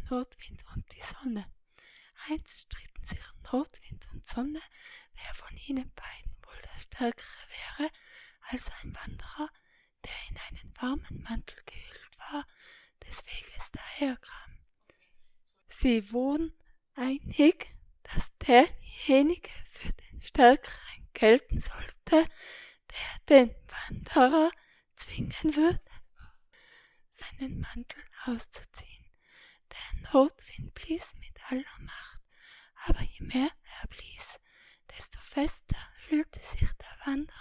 Nordwind und die Sonne. Einst stritten sich Nordwind und Sonne, wer von ihnen beiden wohl der Stärkere wäre, als ein Wanderer, der in einen warmen Mantel gehüllt war, des Weges daherkam. Sie wurden einig, dass derjenige für den Stärkeren gelten sollte, der den Wanderer zwingen würde, seinen Mantel auszuziehen. Der Nordwind blies mit aller Macht, aber je mehr er blies, desto fester hüllte sich der Wanderer